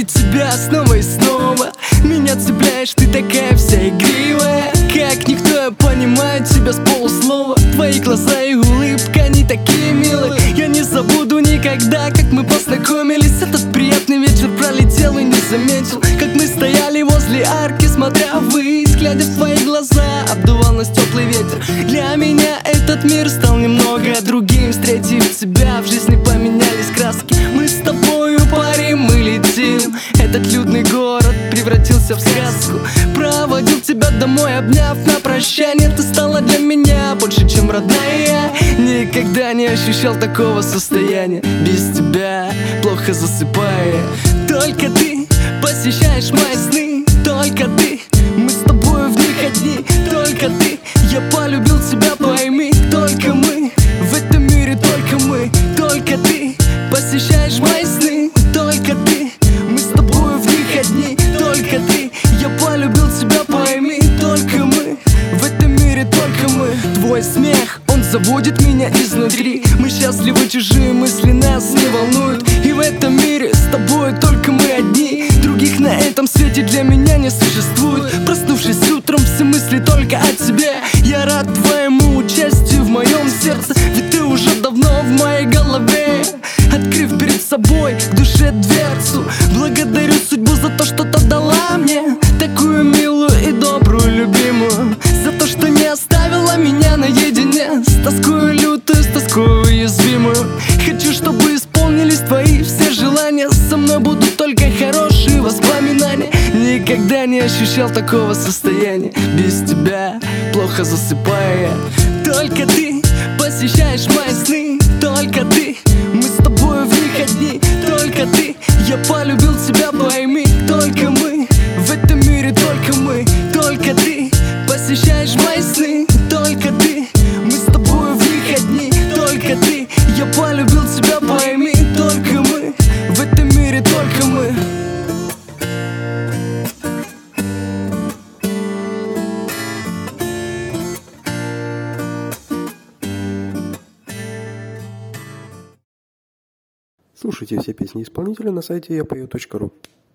тебя снова и снова. Меня цепляешь, ты такая вся игривая. Как никто я понимаю тебя с полуслова. Твои глаза и улыбка, они такие милые. Я не забуду никогда, как мы познакомились. Этот приятный вечер пролетел и не заметил, как мы стояли возле арки, смотря ввысь, глядя в твои глаза, обдувал нас теплый ветер. Для меня этот мир стал немного другим. Встретив тебя, в жизни поменялись краски. Мы с тобою парим, мы летим. Этот людный город превратился в сказку. Проводил тебя домой, обняв на прощание. Ты стала для меня больше, чем родная. Никогда не ощущал такого состояния. Без тебя плохо засыпая. Только ты посещаешь мои сны. Только ты, мы с тобой в них одни. Только ты, я полюбил тебя, пойми. Только мы, в этом мире только мы. Только ты посещаешь мои сны. Только ты, мы с тобой в них одни. Только ты, я полюбил тебя, пойми. Только мы, в этом мире только мы. Твой смех, он заводит меня изнутри. Мы счастливы, чужие мысли нас не волнуют. И в этом мире с тобой только мы одни. Других на этом свете для меня не существует. Проснувшись утром, все мысли только о тебе. Я рад твоему участию в моем сердце, ведь ты уже давно в моей голове. Открыв перед собой к душе дверцу, благодарю судьбу за то, что ты дала мне такую милую и добрую любимую. За то, что не оставила меня наедине с тоскою лютую, с тоскою уязвимую. Хочу, чтобы исполнились твои все желания. Со мной будут только хорошие воспоминания. Никогда не ощущал такого состояния. Без тебя плохо засыпая. Только ты посещаешь мои сны. Только ты, мы с тобой в них одни. Только ты, я полюбил тебя, пойми. Только мы, в этом мире только мы. Только ты посещаешь мои сны. Только ты, мы с тобой в них одни. Только ты, я полюбил тебя, пойми. Только мы, в этом мире только мы. Слушайте все песни исполнителя на сайте yapayot.ru.